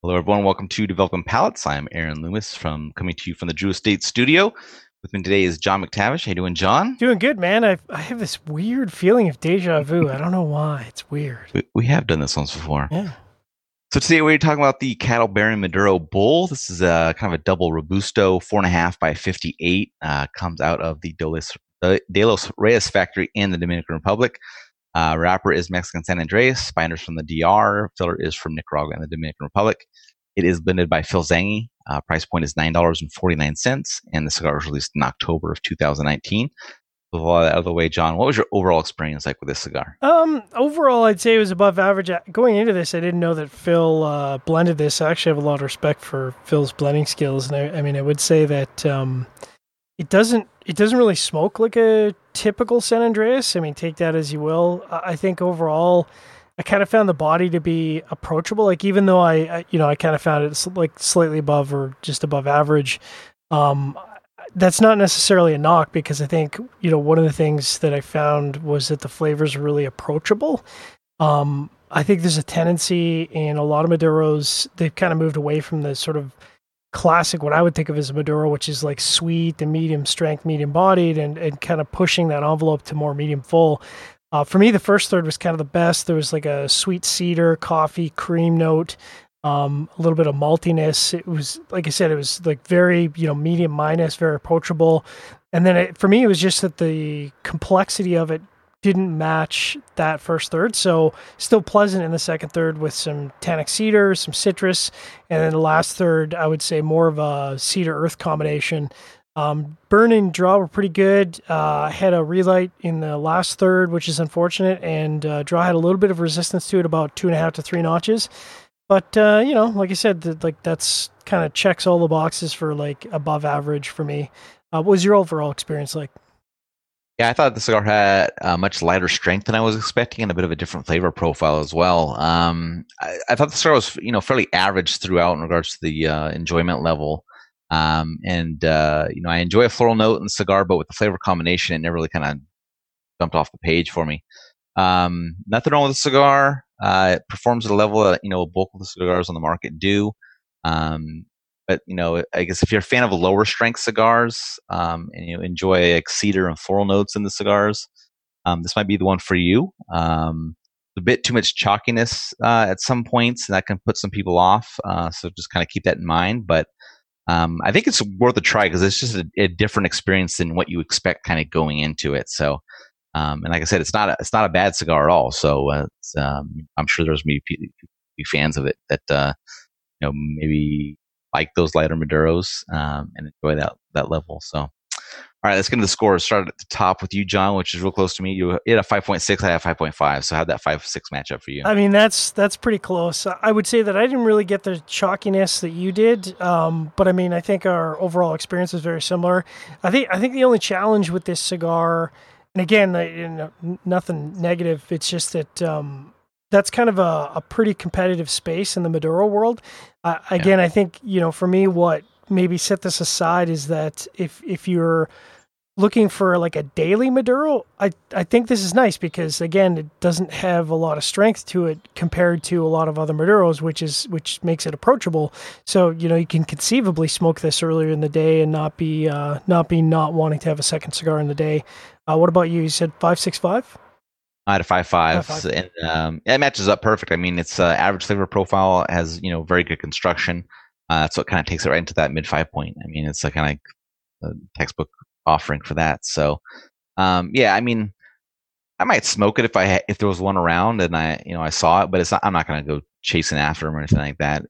Hello, everyone. Welcome to Developing Palettes. I'm Aaron Loomis coming to you from the Drew Estate Studio. With me today is John McTavish. How you doing, John? Doing good, man. I have this weird feeling of deja vu. I don't know why. It's weird. We have done this once before. Yeah. So today we're talking about the Cattle Bearing Maduro Bull. This is a kind of a double Robusto, 4.5 by 58. Comes out of the De Los Reyes factory in the Dominican Republic. Wrapper is Mexican San Andreas. Binders from the DR. Filler is from Nicaragua and the Dominican Republic. It is blended by Phil Zangi. Price point is $9.49, and the cigar was released in October of 2019. With all that out of the way, John, what was your overall experience like with this cigar? Overall, I'd say it was above average. Going into this, I didn't know that Phil blended this. I actually have a lot of respect for Phil's blending skills, and I mean, I would say that it doesn't really smoke like a typical San Andreas. I mean, take that as you will. I think overall, I kind of found the body to be approachable. Like even though I kind of found it like slightly above or just above average. That's not necessarily a knock because I think, one of the things that I found was that the flavors are really approachable. I think there's a tendency in a lot of Maduros, they've kind of moved away from the sort of classic, what I would think of as a Maduro, which is like sweet and medium strength, medium bodied, and kind of pushing that envelope to more medium full. For me, the first third was kind of the best. There was like a sweet cedar, coffee, cream note, a little bit of maltiness. It was, like I said, it was like very, medium minus, very approachable. And then for me, it was just that the complexity of it didn't match that first third. So still pleasant in the second third with some tannic cedar, some citrus. And then the last third, I would say more of a cedar earth combination. Burn and draw were pretty good. I had a relight in the last third, which is unfortunate. And draw had a little bit of resistance to it, about 2.5 to 3 notches. But, like I said, that's kind of checks all the boxes for like above average for me. What was your overall experience like? Yeah, I thought the cigar had a much lighter strength than I was expecting and a bit of a different flavor profile as well. I thought the cigar was, fairly average throughout in regards to the enjoyment level. I enjoy a floral note in the cigar, but with the flavor combination, it never really kind of jumped off the page for me. Nothing wrong with the cigar. It performs at a level that, bulk of the cigars on the market do. But I guess if you're a fan of lower strength cigars, and you enjoy like cedar and floral notes in the cigars, this might be the one for you. A bit too much chalkiness, at some points, and that can put some people off. So just kind of keep that in mind. But I think it's worth a try because it's just a different experience than what you expect kind of going into it. So, and like I said, it's not a bad cigar at all. So I'm sure there's maybe fans of it that maybe like those lighter Maduros and enjoy that level. So, all right, let's get into the scores. Start at the top with you, John, which is real close to me. You had a 5.6, I had a 5.5. So how'd that 5.6 match up for you? I mean, that's pretty close. I would say that I didn't really get the chalkiness that you did, but I mean, I think our overall experience was very similar. I think the only challenge with this cigar, and again, nothing negative. It's just that that's kind of a pretty competitive space in the Maduro world. Again, I think, for me, what maybe set this aside is that if you're looking for like a daily Maduro, I think this is nice because again, it doesn't have a lot of strength to it compared to a lot of other Maduros, which makes it approachable. So, you can conceivably smoke this earlier in the day and not not wanting to have a second cigar in the day. What about you? You said 5.65? I had a 5.5, and it matches up perfect. I mean, it's average flavor profile, has very good construction. So it kind of takes it right into that mid 5 point. I mean, it's a kind of textbook offering for that. So, I mean, I might smoke it if there was one around and I saw it, but I'm not going to go chasing after them or anything like that.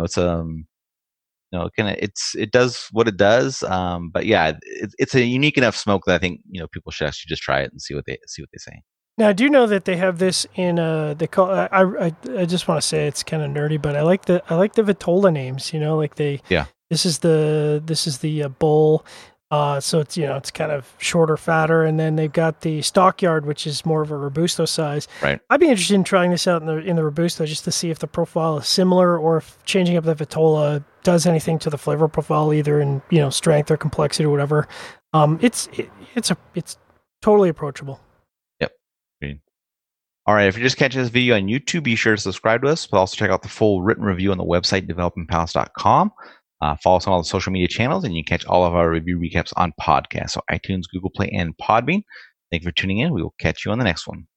It does what it does. But yeah, it's a unique enough smoke that I think people should actually just try it and see what they say. Now, I do know that they have this in they call I just want to say it's kind of nerdy, but I like the Vitola names, like Yeah. this is the bull. So it's it's kind of shorter, fatter, and then they've got the Stockyard, which is more of a Robusto size. Right. I'd be interested in trying this out in the Robusto just to see if the profile is similar or if changing up the Vitola does anything to the flavor profile, either in strength or complexity or whatever. It's totally approachable. Yep. Agreed. All right, if you're just catching this video on YouTube, be sure to subscribe to us, but also check out the full written review on the website, developingpalace.com. Follow us on all the social media channels, and you can catch all of our review recaps on podcasts, so iTunes, Google Play, and Podbean. Thank you for tuning in. We will catch you on the next one.